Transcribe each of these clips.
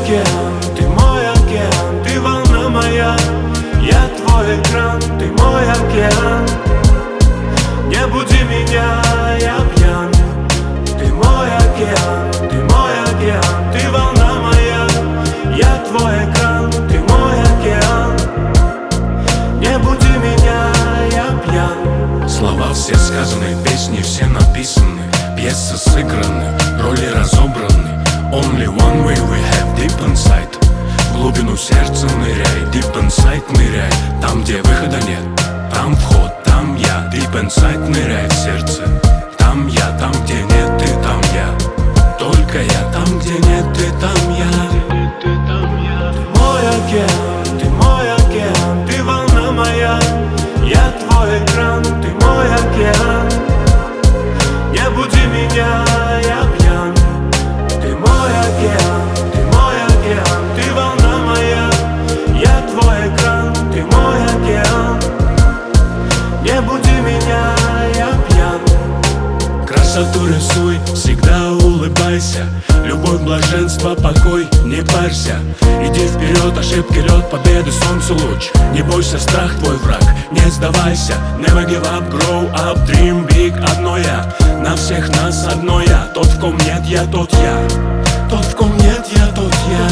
океан, ты мой океан, ты волна моя, я твой экран, ты мой океан. Не буди меня, я пьян. Ты мой океан, ты мой океан, ты волна моя, я твой экран, ты мой океан. Не буди меня, я пьян. Слова все сказаны, песни все написаны, пьесы сыграны, роли разобраны. Only one way we have deep inside. В глубину сердца ныряй, deep inside ныряй. Там, где выхода нет, там вход, там я. Deep inside ныряй в сердце. Там я, там, где нет ты, там я. Только я, там, где нет ты, там я. Ты мой океан, ты мой океан, ты волна моя, я твой экран, ты мой океан. Не буди меня, я пьян. Ты мой океан, ты мой океан, ты волна моя, я твой экран, ты мой океан. Не буди меня, я пьян. Красоту рисуй, всегда улыбайся. Любовь, блаженство, покой, не парься. Иди вперед, ошибки лед, победы, солнцу луч. Не бойся, страх твой враг, не сдавайся. Never give up, grow up, dream big. Одно я, на всех нас одно я. Тот, в ком нет я, тот я. Тот, в ком нет я, тот я.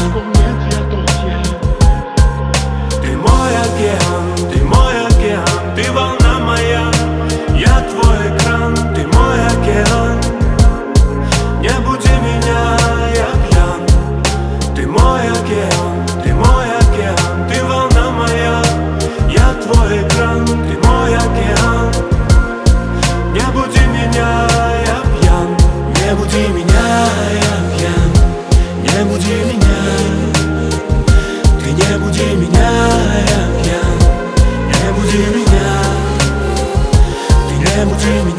Ты мой океан, ты мой океан, ты волна моя, я твой экран, ты мой океан. Не буди меня, я пьян. Ты мой океан, ты мой океан, ты волна моя, я твой экран, ты мой океан. Не буди меня, я пьян. Не буди меня, я пьян. Не буди меня. Ты не буди меня, я пьян. Не буди меня. Ты не буди меня.